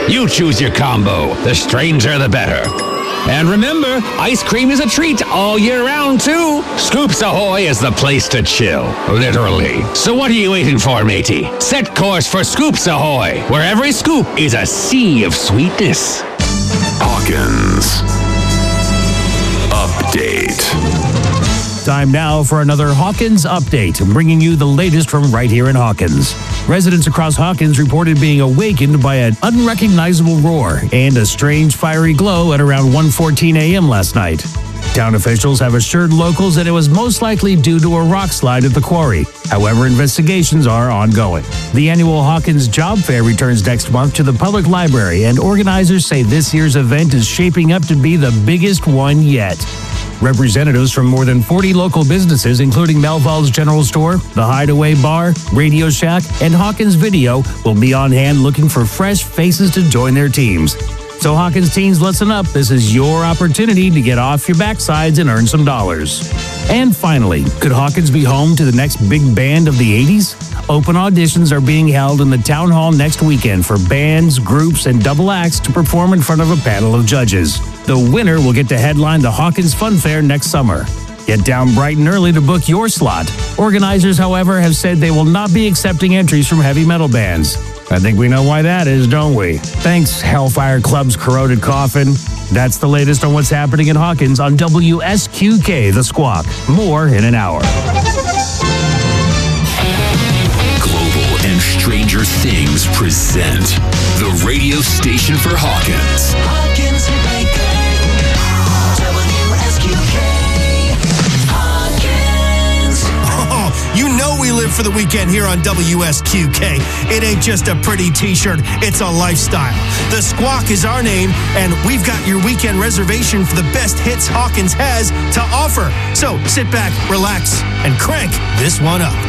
You choose your combo. The stranger, the better. And remember, ice cream is a treat all year round, too. Scoops Ahoy is the place to chill, literally. So what are you waiting for, matey? Set course for Scoops Ahoy, where every scoop is a sea of sweetness. Hawkins Update. Time now for another Hawkins Update, bringing you the latest from right here in Hawkins. Residents across Hawkins reported being awakened by an unrecognizable roar and a strange fiery glow at around 1:14 a.m. last night. Town officials have assured locals that it was most likely due to a rock slide at the quarry. However, investigations are ongoing. The annual Hawkins Job Fair returns next month to the public library, and organizers say this year's event is shaping up to be the biggest one yet. Representatives from more than 40 local businesses, including Melville's General Store, The Hideaway Bar, Radio Shack, and Hawkins Video, will be on hand looking for fresh faces to join their teams. So Hawkins teens, listen up. This is your opportunity to get off your backsides and earn some dollars. And finally, could Hawkins be home to the next big band of the 80s? Open auditions are being held in the town hall next weekend for bands, groups, and double acts to perform in front of a panel of judges. The winner will get to headline the Hawkins Fun Fair next summer. Get down bright and early to book your slot. Organizers, however, have said they will not be accepting entries from heavy metal bands. I think we know why that is, don't we? Thanks, Hellfire Club's Corroded Coffin. That's the latest on what's happening in Hawkins on WSQK The Squawk. More in an hour. Global and Stranger Things present the radio station for Hawkins. Hawkins and Baker, WSQK, Hawkins. Oh, you know we live for the weekend here on WSQK. It ain't just a pretty t-shirt, it's a lifestyle. The Squawk is our name, and we've got your weekend reservation for the best hits Hawkins has to offer. So sit back, relax, and crank this one up.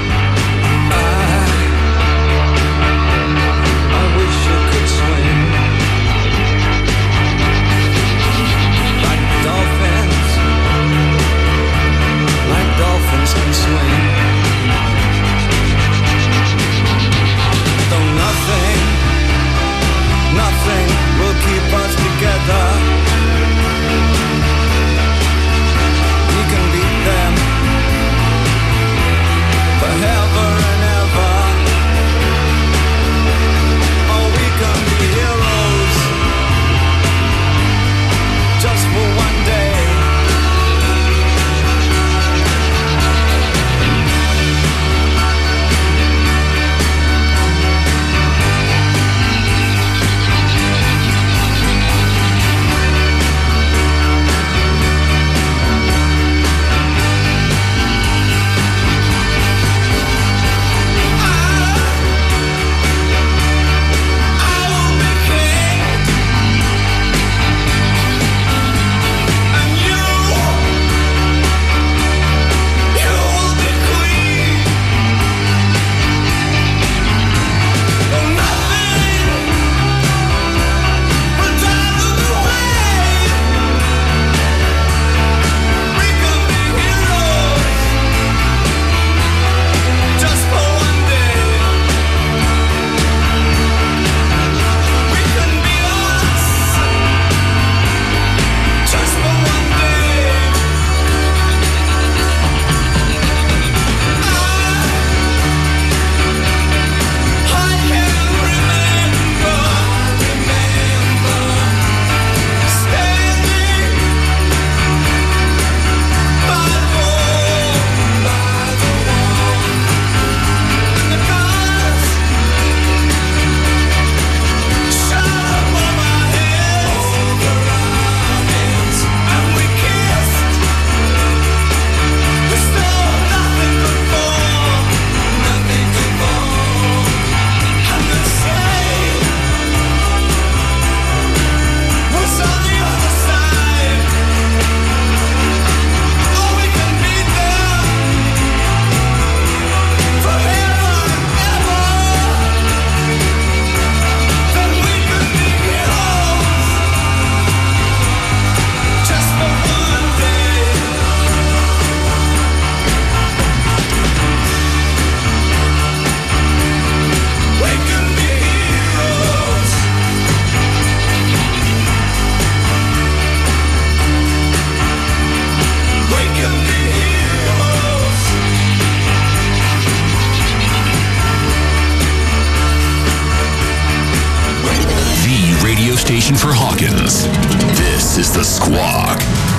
I wish I could swim like dolphins can swim. Though nothing will keep us together. We can beat them forever. station for Hawkins. This is The Squawk.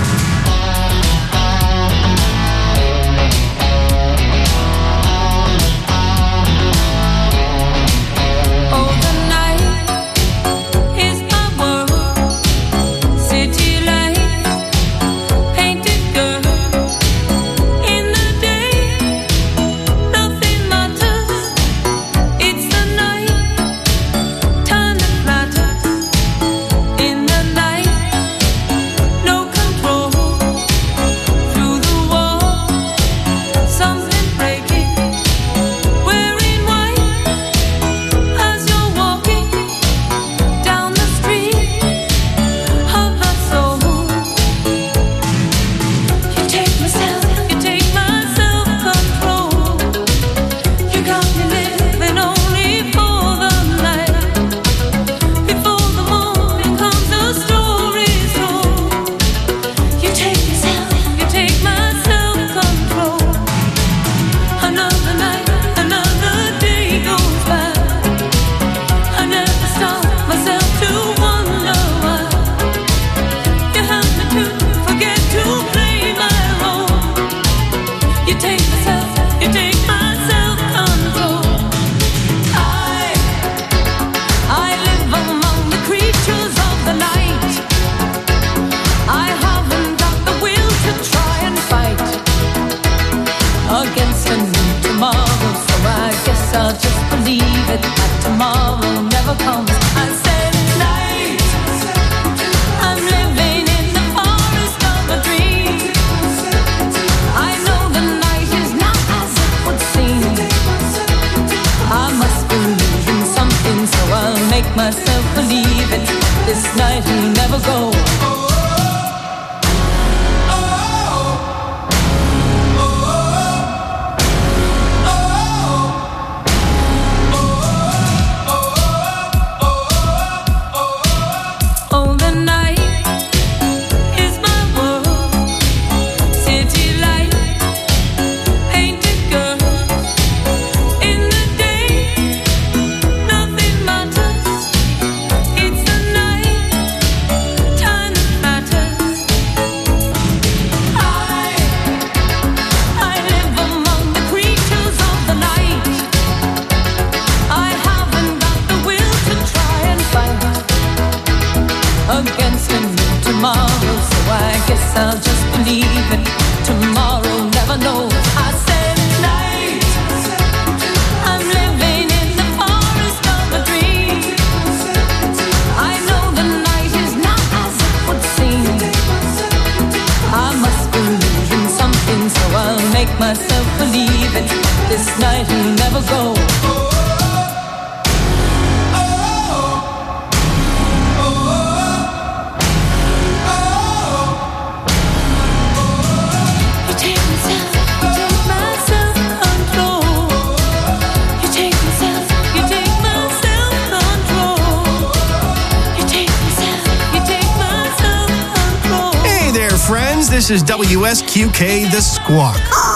This is WSQK, The Squawk.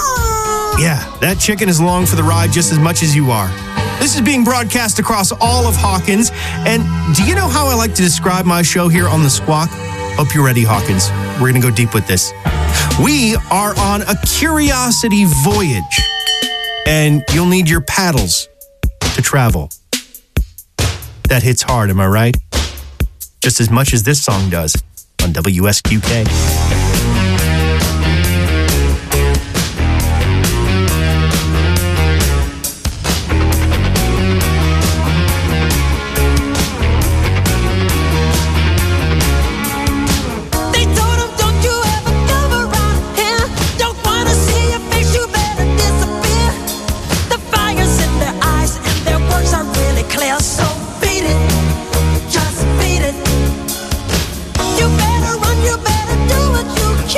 Yeah, that chicken is along for the ride just as much as you are. This is being broadcast across all of Hawkins. And do you know how I like to describe my show here on The Squawk? Hope you're ready, Hawkins. We're going to go deep with this. We are on a curiosity voyage, and you'll need your paddles to travel. That hits hard, am I right? Just as much as this song does on WSQK. You better run, you better do what you can.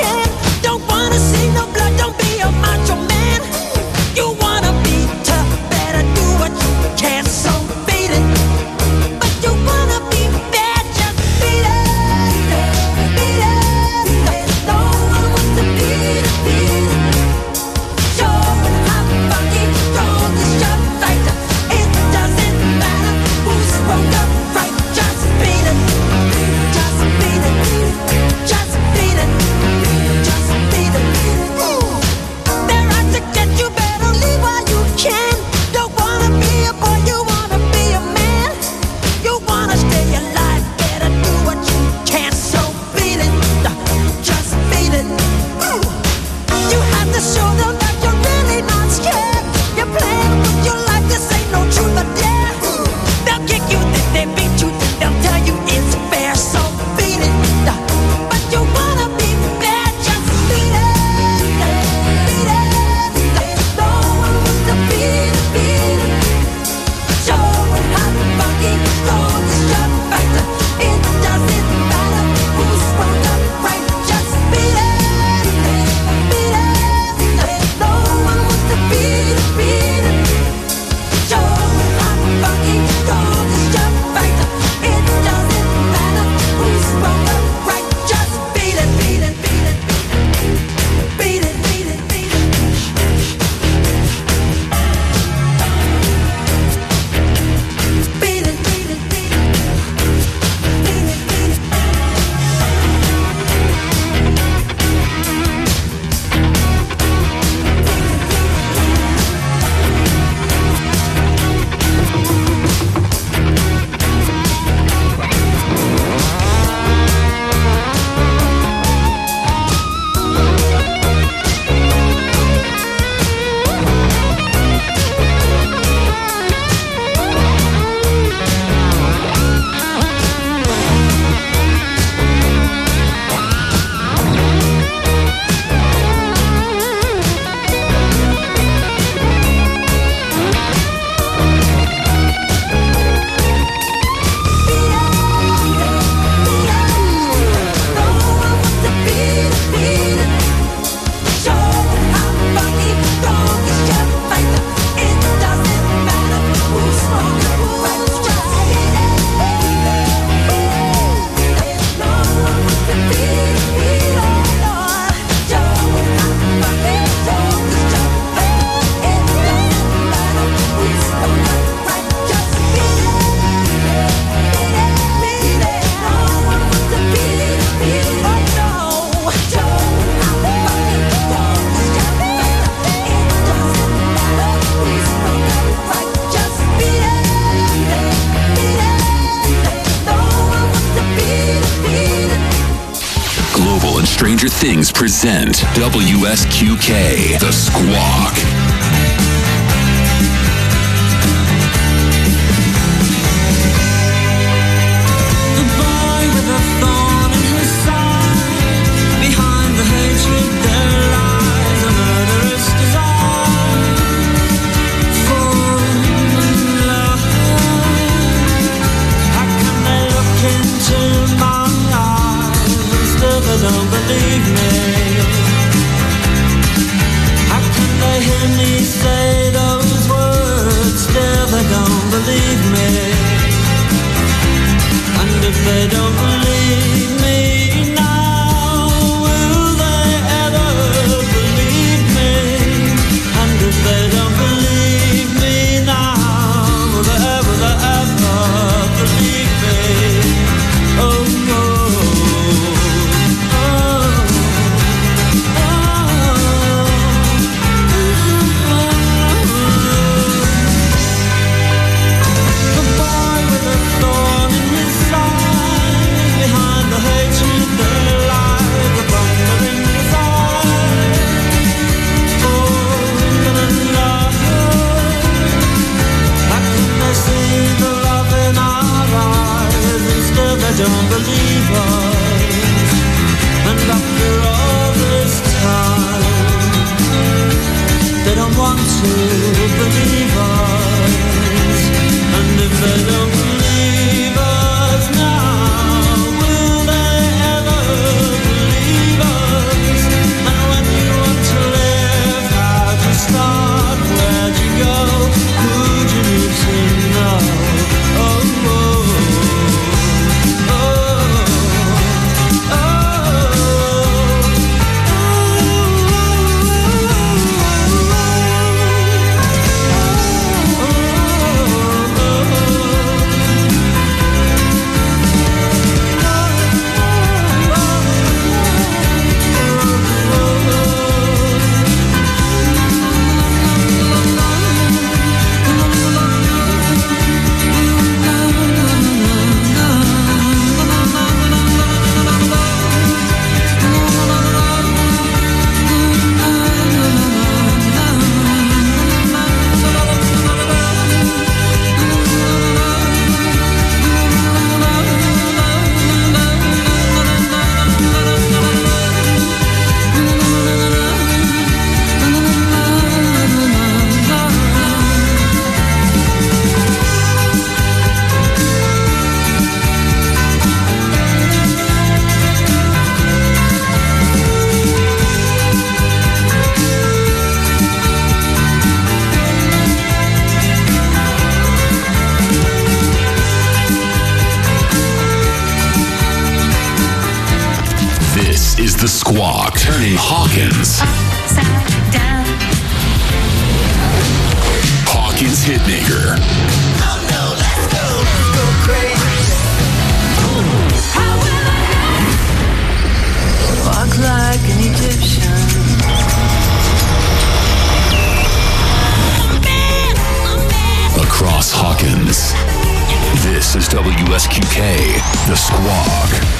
Stranger Things present WSQK, The Squawk. The boy with a thorn in his side, behind the hatred there lies a murderous desire for love. How can they look into my eyes and still they don't believe me? How can they hear me say those words, still they don't believe me? And if they don't believe me now, will they ever believe me? And if they don't believe me now, will they ever believe me? Oh, no. The boy with a thorn in his side, behind the hatred there lies a thundering desire for love. How can they see the love in our eyes and still they don't believe us? And after all this time, they don't want to believe us. And if they don't believe us now, will they ever believe us? And when you want to live, how'd you start? Where'd you go? Who'd you need to know? Oh, This is The Squawk, turning Hawkins. Upside down. Hawkins Hitmaker. walk like an Egyptian. Across Hawkins. This is WSQK, The Squawk.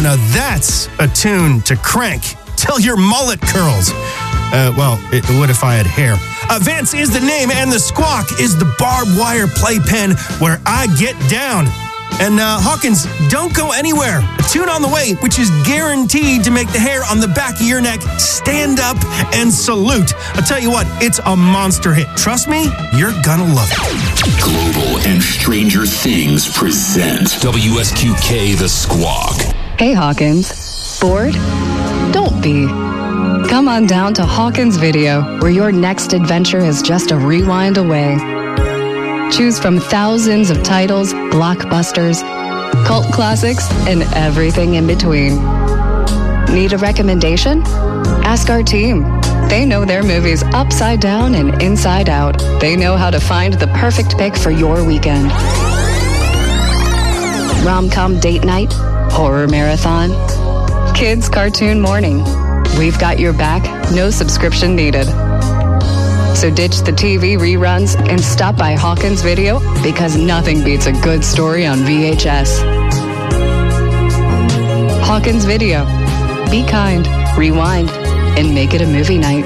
now that's a tune to crank till your mullet curls. Well, it would if I had hair. Vance is the name, and the Squawk is the barbed wire playpen where I get down. And Hawkins, don't go anywhere. A tune on the way, which is guaranteed to make the hair on the back of your neck stand up and salute. I'll tell you what, it's a monster hit. Trust me, you're gonna love it. Global and Stranger Things present WSQK The Squawk. Hey Hawkins, bored? Don't be. Come on down to Hawkins Video, where your next adventure is just a rewind away. Choose from thousands of titles, blockbusters, cult classics, and everything in between. Need a recommendation? Ask our team. They know their movies upside down and inside out. They know how to find the perfect pick for your weekend. Rom-com date night, horror marathon, kids cartoon morning. We've got your back, no subscription needed. So ditch the TV reruns and stop by Hawkins Video, because nothing beats a good story on VHS. Hawkins Video. Be kind, rewind, and make it a movie night.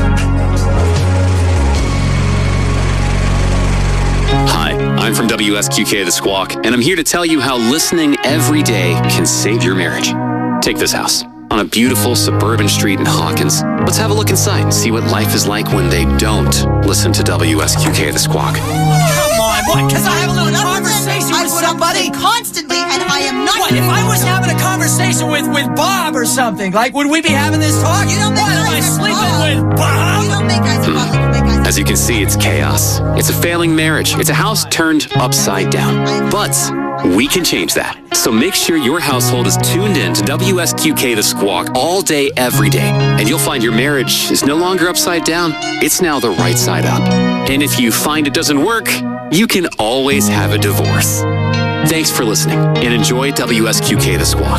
Hi, I'm from WSQK The Squawk, and I'm here to tell you how listening every day can save your marriage. Take this house on a beautiful suburban street in Hawkins. Let's have a look inside and see what life is like when they don't listen to WSQK The Squawk. Come on, what? Because I have a little conversation with somebody constantly, and I am not. What, if I was having a conversation with Bob or something, like, would we be having this talk? You don't think what, am I sleeping with Bob? You don't think I Bob? As you can see, it's chaos. It's a failing marriage. It's a house turned upside down. But we can change that. So make sure your household is tuned in to WSQK The Squawk all day, every day. And you'll find your marriage is no longer upside down. It's now the right side up. And if you find it doesn't work, you can always have a divorce. Thanks for listening, and enjoy WSQK The Squawk.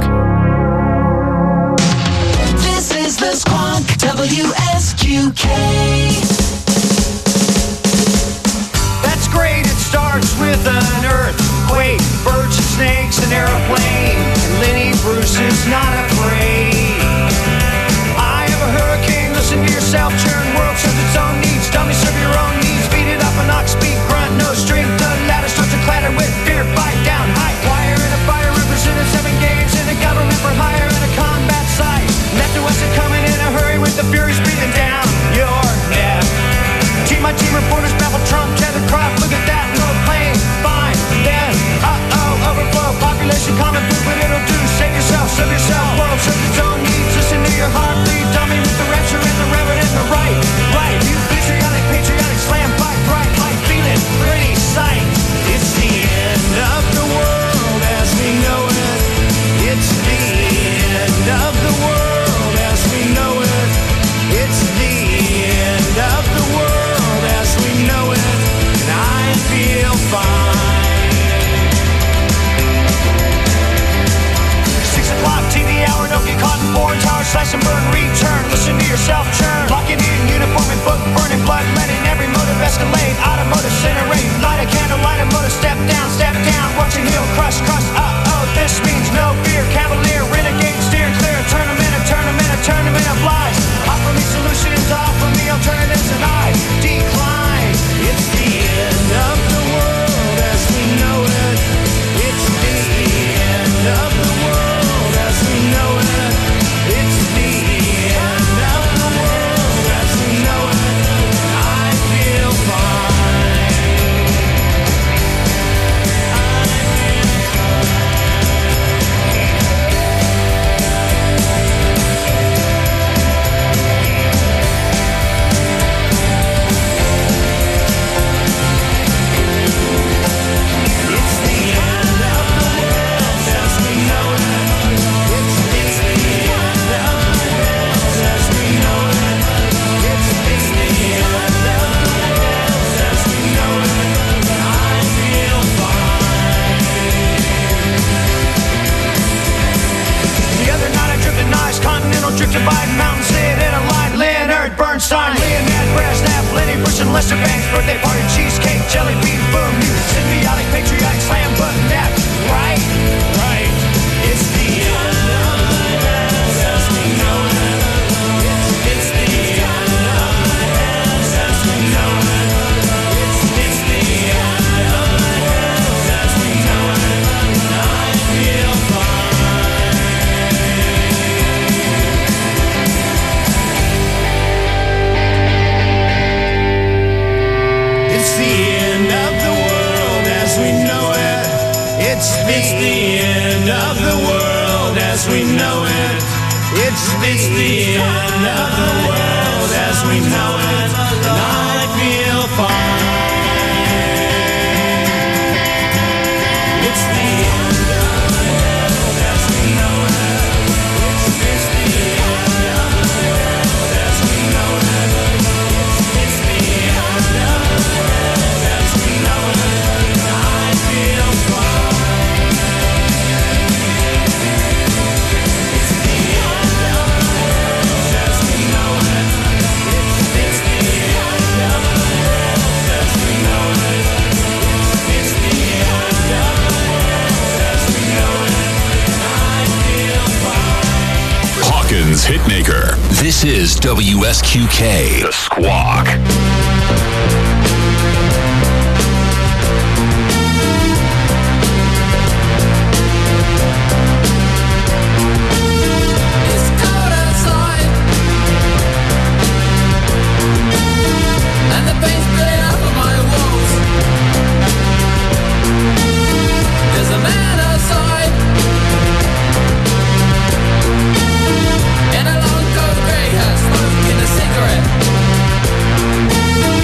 This is The Squawk, WSQK. That's great, it starts with an earthquake, birds and snakes, an airplane, and Lenny Bruce is not afraid. I have a hurricane, listen to yourself, churn, world serves its own needs, dummy serve your own needs, beat it up an ox, speak, grunt, no strength, the ladder starts to clatter with fear, bite down, high wire, and a fire represented 7 games, in a government for hire, and a combat site, left to us and coming in a hurry with the furies breathing down your neck. My team reporters babble Trump, tethered crop, look at that, no plane, fine, then, overflow, population, common food, what it'll do, save yourself, serve yourself, world serves its own needs, listen to your heartbeat, dummy with the rapture and the reverend and the right, you patriotic, slam, fight, bright, light, feeling, pretty sight, it's the end of the world as we know it, it's the end of the world as we know it, it's the end of the world as we know it, and I feel fine. 6 o'clock TV hour, don't get caught in foreign towers, slash and burn, return, listen to yourself churn, lock it in, uniform and book, burning blood, letting every motive escalate, automotive incinerate, light a candle, light a motor, step down, watch your heel crush, this means no fear, cavalier, renegade, steer clear, tournament of lies, offer me solutions, offer me alternatives, and I decline. It's the end of the world as we know it. It's the end of the world as we know it. It's the end of the world as we know it. I feel fine. Drifted by mountains, sit in a line. Leonard Bernstein, Leonard Brezhnev, Lenny Bruce and Lester Bangs, birthday party, cheesecake, jelly bean, boom, music, symbiotic, patriotic, slam button, that right. It's the end of as we know it. It's the end of the world as we know it. And I feel fine. It's the end of the world as we know it. It's the end of the world as we know it. It's the end of the world as we know it. And I feel fine. It's the end of the world as we know it. It's the end of the world as we know it. It's the end of the world as we know it. And I feel fine. Hawkins Hitmaker. This is WSQK, The Squawk. It's cold outside, and the paint's spilling off of my walls. There's a man outside, in a long coat grey hat, smoking a cigarette.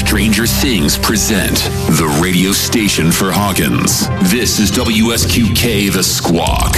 Stranger Things present the radio station for Hawkins. This is WSQK The Squawk.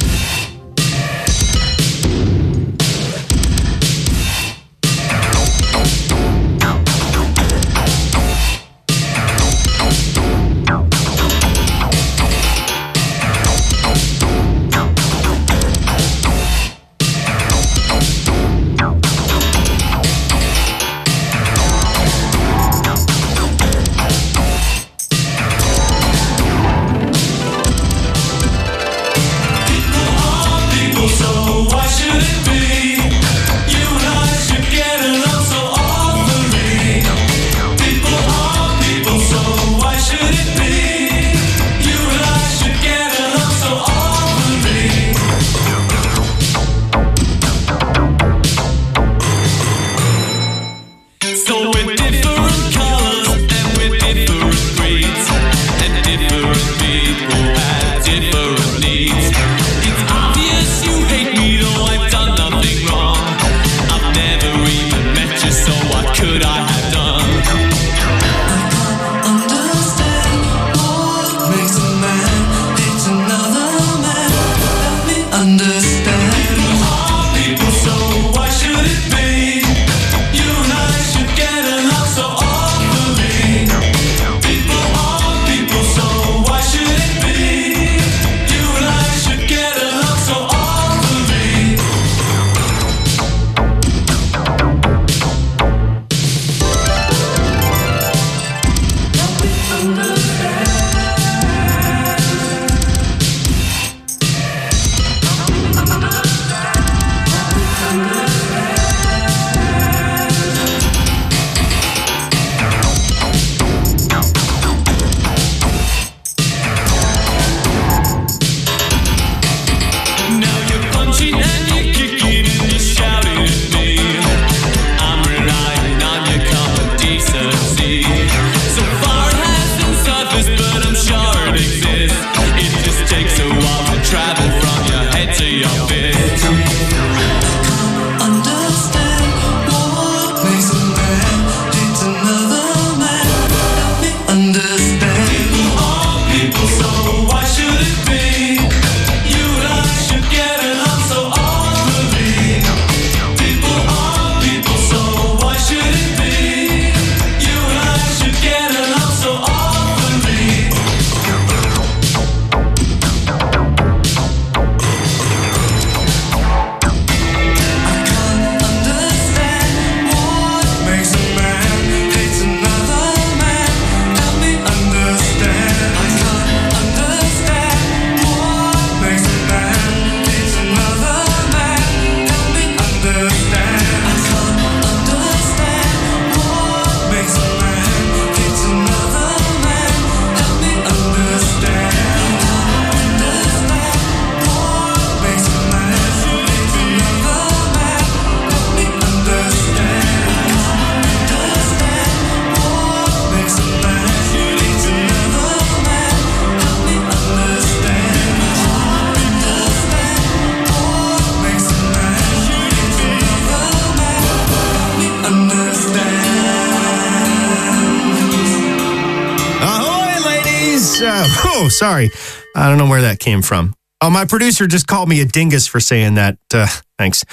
Sorry. I don't know where that came from. Oh, my producer just called me a dingus for saying that. Thanks.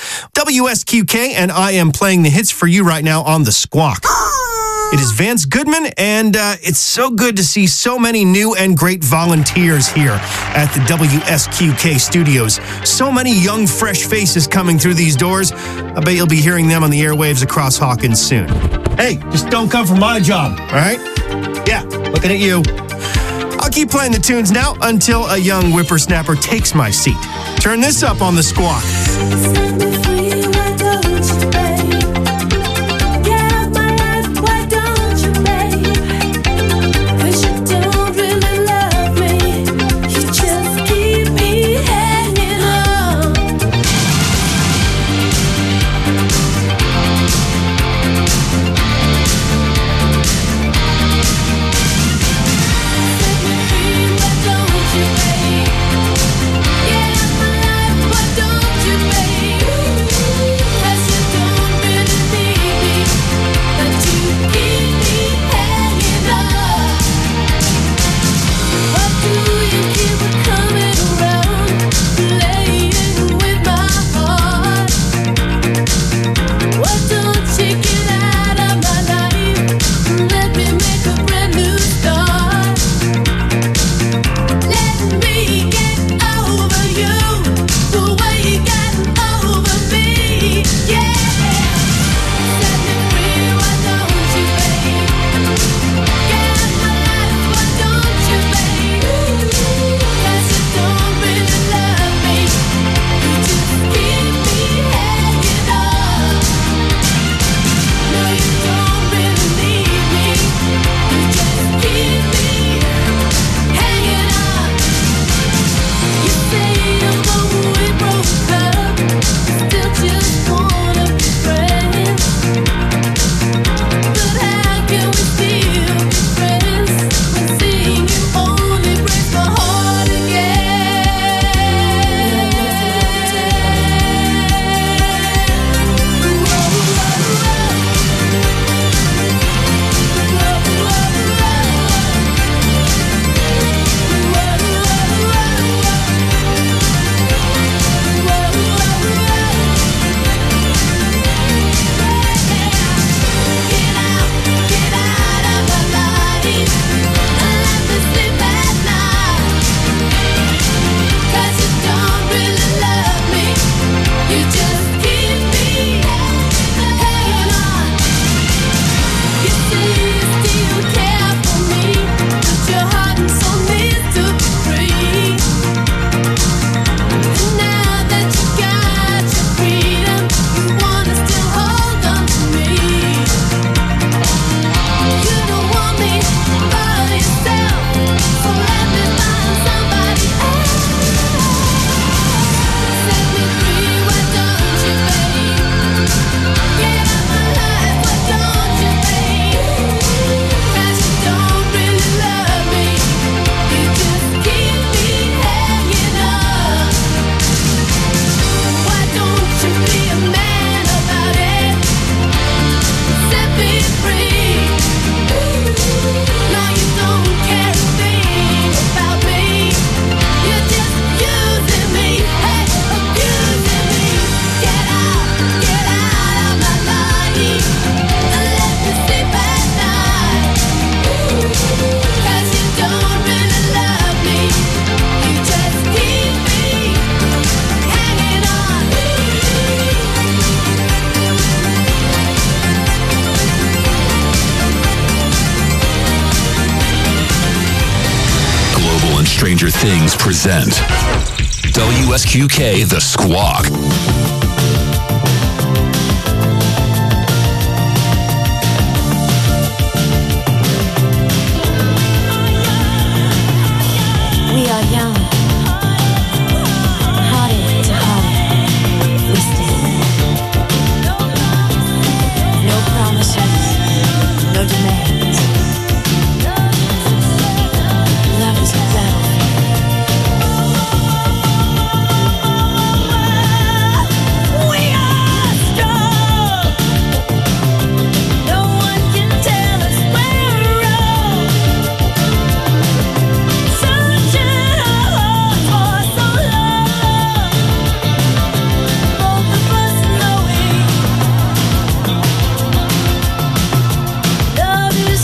WSQK, and I am playing the hits for you right now on The Squawk. It is Vance Goodman, and it's so good to see so many new and great volunteers here at the WSQK studios. So many young, fresh faces coming through these doors. I bet you'll be hearing them on the airwaves across Hawkins soon. Hey, just don't come for my job, all right? Yeah, looking at you. I'll keep playing the tunes now until a young whippersnapper takes my seat. Turn this up on The Squawk. Yeah, my life, why don't you, babe? Stranger Things present WSQK The Squawk. We are young, heartache to heartache, we stand. No promises, no demands. Love is a battlefield. We are strong. No one can tell us we're wrong. Searching our hearts for so long. Both of us knowing love is a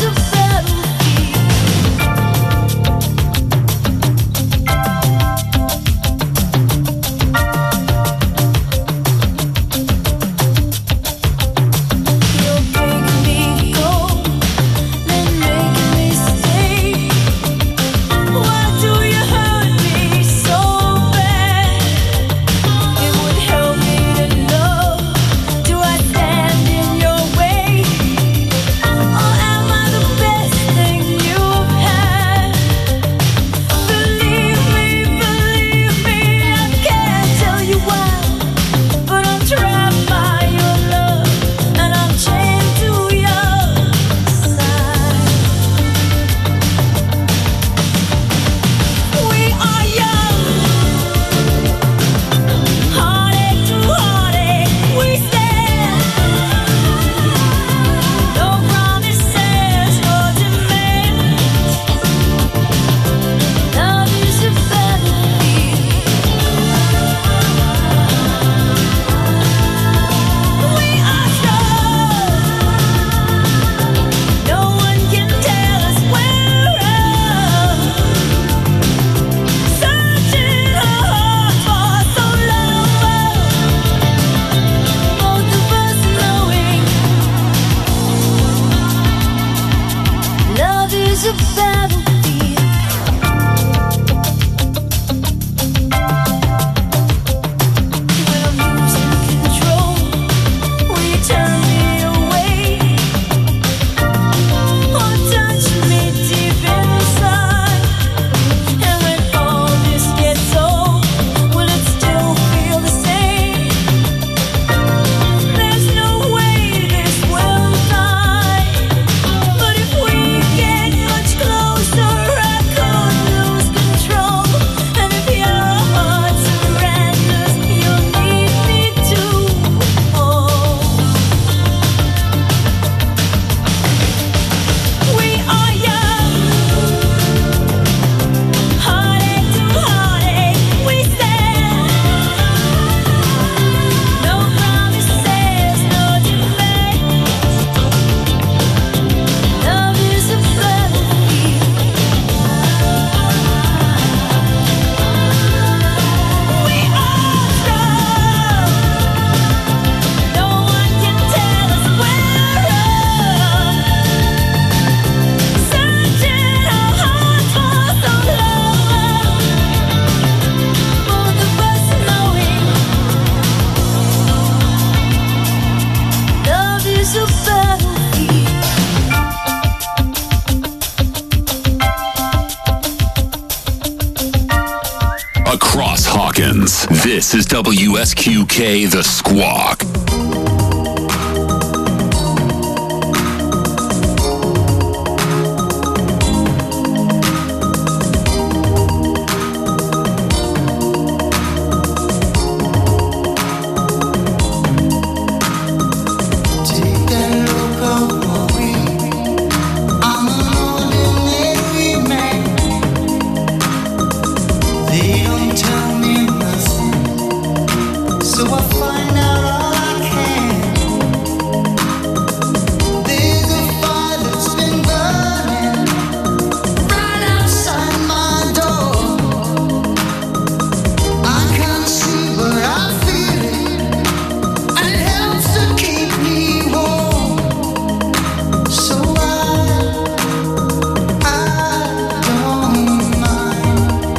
You're making me go, then making me stay. Why do you hurt me so bad? It would help me to know. Do I stand in your way, or am I the best thing you've had? Believe me, I can't tell you why, but I'm trapped by your love, and I'm chained to your side. We are young, heartache to heartache, we stand. No promises, no demands. Love is a battlefield. We are strong. No one can tell us we're wrong. Searching our hearts for so long. Both of us knowing love is a battlefield. When I'm losing control, will you turn me away, or touch me deep inside? And when all this gets old, will it still feel the same? There's no way this will die, but if we get much closer, I could lose control. And if your heart surrenders, you'll need me to hold. We are young, heartache to heartache, we stand. No promises, no demands. Love is a battlefield. We are strong. No one can tell us we're wrong. Searching our hearts for so long. Both of us knowing love is a battlefield. Across Hawkins, this is WSQK The Squawk. Take a look at me. I'm an ordinary man. They don't tell me nothing, so I find out all I can. There's a fire that's been burning right outside my door. I can't see, but I feel it, and it helps to keep me warm. So I don't mind.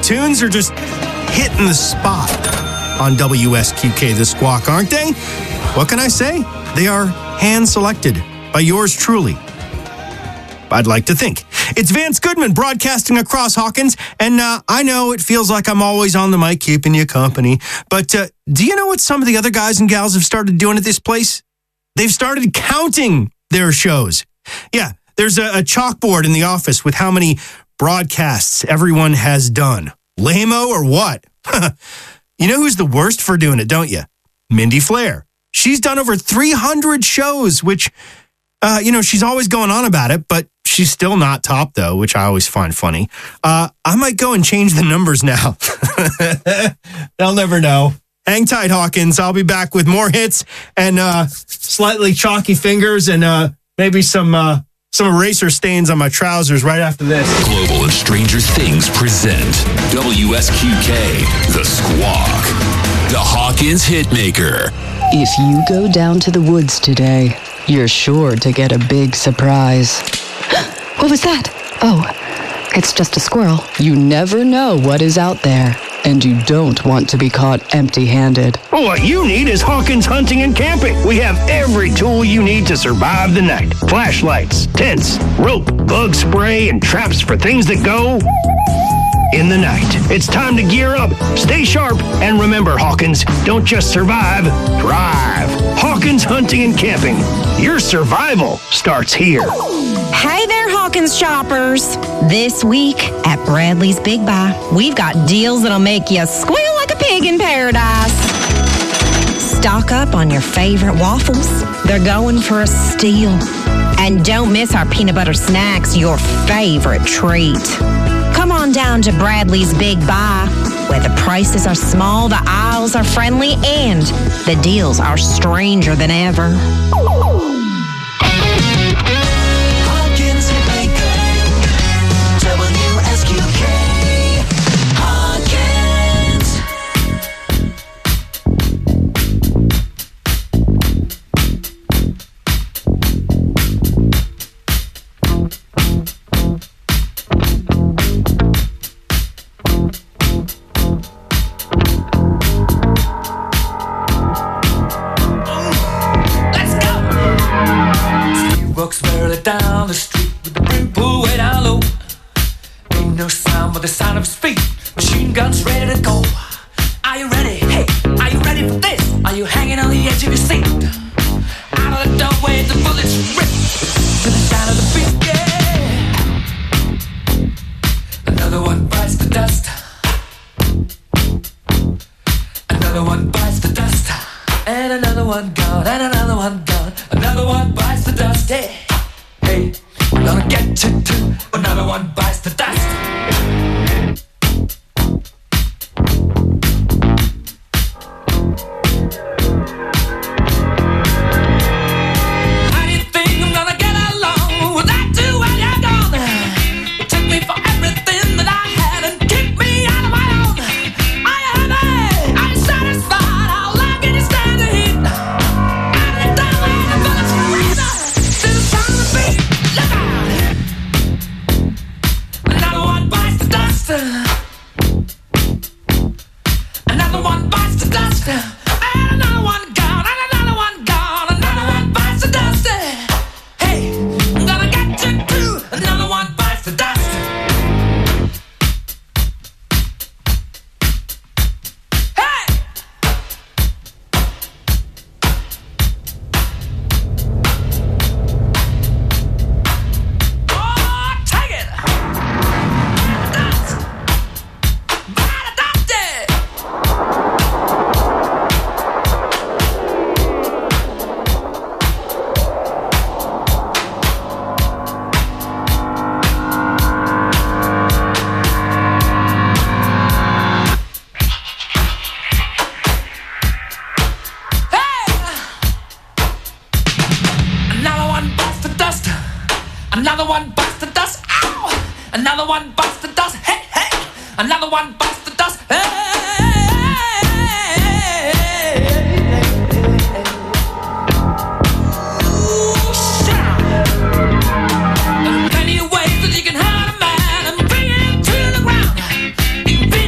tunes are just hitting the spot on WSQK The Squawk, aren't they? What can I say? They are hand-selected by yours truly. I'd like to think. It's Vance Goodman broadcasting across Hawkins, and I know it feels like I'm always on the mic keeping you company, but do you know what some of the other guys and gals have started doing at this place? They've started counting their shows. Yeah, there's a chalkboard in the office with how many broadcasts everyone has done. Lame-o or what? You know who's the worst for doing it, don't you? Mindy Flair. She's done over 300 shows, which, she's always going on about it, but she's still not top, though, which I always find funny. I might go and change the numbers now. They'll never know. Hang tight, Hawkins. I'll be back with more hits and slightly chalky fingers and maybe some eraser stains on my trousers right after this. Global and Stranger Things present WSQK, The Squawk, the Hawkins Hitmaker. If you go down to the woods today, you're sure to get a big surprise. What was that? Oh, it's just a squirrel. You never know what is out there, and you don't want to be caught empty-handed. Well, what you need is Hawkins Hunting and Camping. We have every tool you need to survive the night. Flashlights, tents, rope, bug spray, and traps for things that go in the night. It's time to gear up, stay sharp, and remember, Hawkins, don't just survive, thrive. Hawkins Hunting and Camping. Your survival starts here. Hey there, Hawkins shoppers. This week at Bradley's Big Buy, we've got deals that'll make you squeal like a pig in paradise. Stock up on your favorite waffles. They're going for a steal. And don't miss our peanut butter snacks, your favorite treat. Come on down to Bradley's Big Buy, where the prices are small, the aisles are friendly, and the deals are stranger than ever. Hawkins Hitmaker, WSQK, Hawkins. Walks barely down the street with the brim pulled way down low. Ain't no sound but the sound of his feet. Machine guns ready to go. Are you ready? Hey, are you ready for this? Are you hanging on the edge of your seat? Out of the doorway, the bullets rip to the sound of the beat. Yeah. Another one bites the dust. Another one bites the dust. And another one gone. And another one gone. Another one bites the dust. Hey, hey, we're gonna get you too. Another one bites the dust. How do you think I'm gonna get along without you when you're gone? You took me for everything that I had and kicked me out of my own. Are you happy? Are you satisfied? How long can you stand the heat? Another one bites the dust. Another one bites the dust. And another one gone. And another one gone. Another one bites the dust. Hey, I'm gonna get you too. Another one bites the dust. Hey! Oh, take it! Dust! Bite the dust! Another one bites the dust. Another one bites the dust. Ow! Another one bites the dust. Hey, hey! Another one bites the dust. Hey! Ooh, shout! There are plenty of ways that you can hurt a man and bring him to the ground. You can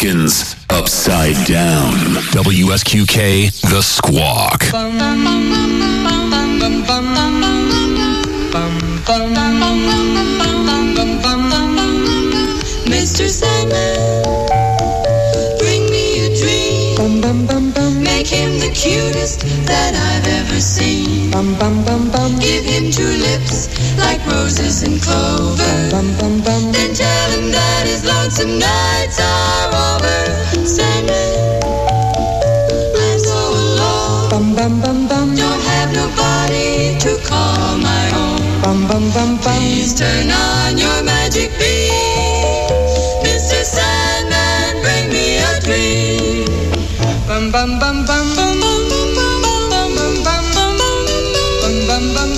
Hawkins Upside Down. WSQK, The Squawk. Mr. Sandman, bring me a dream. Make him the cutest that I've ever seen. Give him two lips like roses and clover. Then tell him that his lonesome nights are over. Sandman, I'm so alone. Don't have nobody to call my own. Please turn on your magic beam. Mr. Sandman, bring me a dream. Bum bum bum bum bum bum bum bum bum bum bum bum bum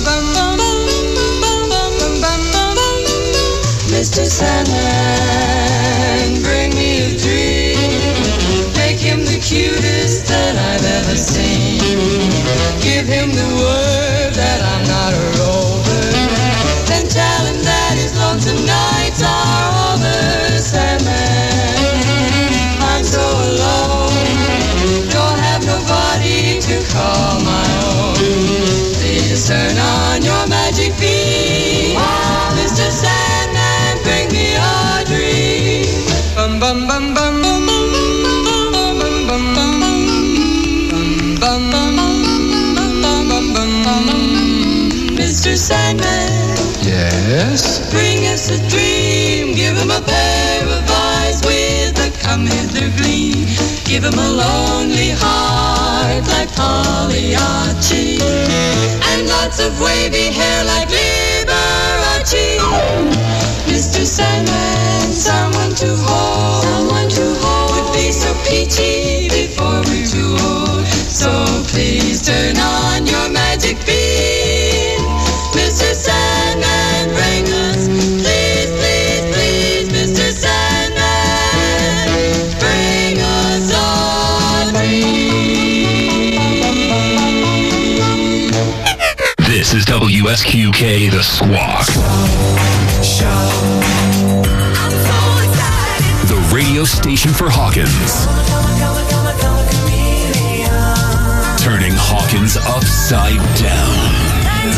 bum bum. Mr. Sandman, bring me a dream. Make him the cutest that I've ever seen. Give him the word that I'm not a rover. Then tell him that his lonesome nights are over. Sandman, I'm so alone. Don't have nobody to call my own. Please turn on your magic beam. Mr. Sandman, bring me a dream. Bum bum bum bum bum bum bum bum bum bum bum bum. Mr. Sandman, yes? Bring us a dream. Give him a pair of eyes with a come hither gleam. Give him a lonely heart like Pagliacci, and lots of wavy hair like Liberace. Mr. Sandman, someone to hold, would be so peachy before we're too old. So please turn on your magic beam. Mr. Sandman, bring us, please, please, please, Mr. Sandman, bring us a dream. This is WSQK, The Squawk. The radio station for Hawkins. Turning Hawkins upside down.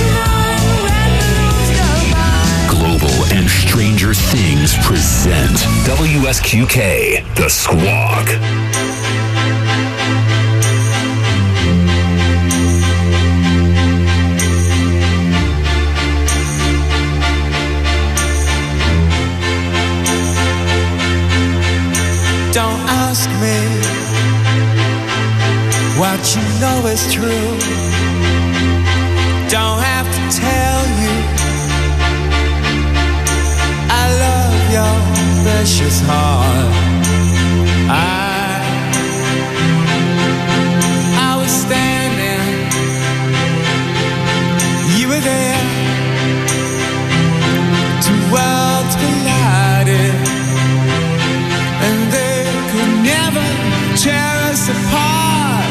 Global and Stranger Things present WSQK, The Squawk. Don't ask me what you know is true. Don't have to tell you I love your precious heart. I was standing, you were there. Two worlds collided, and they could never tear us apart.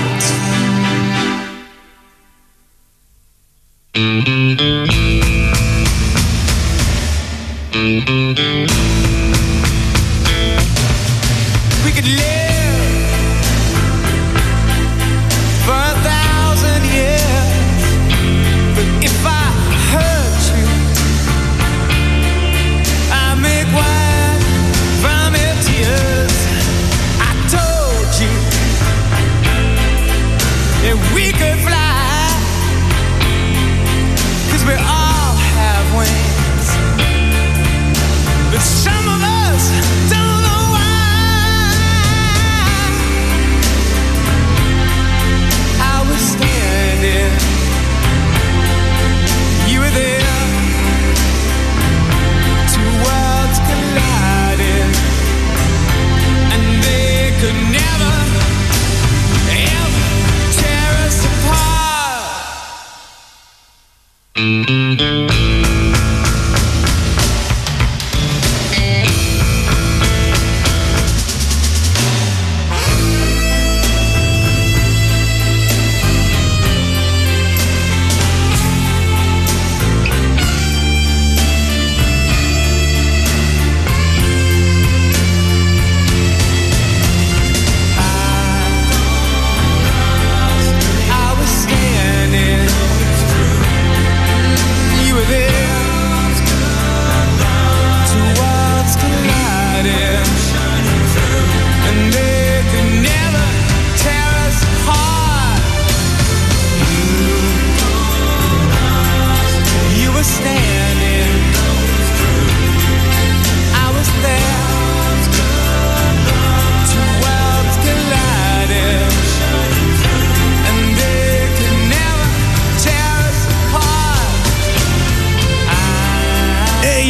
We could live for 1,000 years, but if I hurt you, I make wine from your tears. I told you that we could fly, 'cause we all have wings, but some of us don't know why. I was standing, you were there. Two worlds collided, and they could never, ever tear us apart.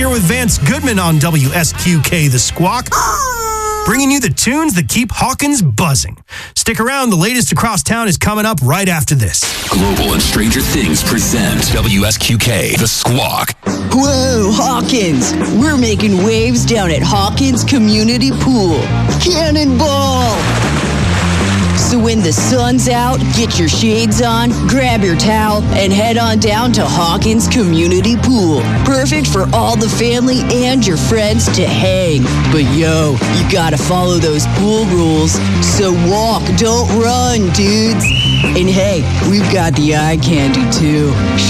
here with Vance Goodman on WSQK The Squawk. Bringing you the tunes that keep Hawkins buzzing. Stick around, the latest across town is coming up right after this. Global and Stranger Things present WSQK The Squawk. Whoa, Hawkins! We're making waves down at Hawkins Community Pool. Cannonball! So when the sun's out, get your shades on, grab your towel, and head on down to Hawkins Community Pool. Perfect for all the family and your friends to hang. But yo, you gotta follow those pool rules. So walk, don't run, dudes. And hey, we've got the eye candy too.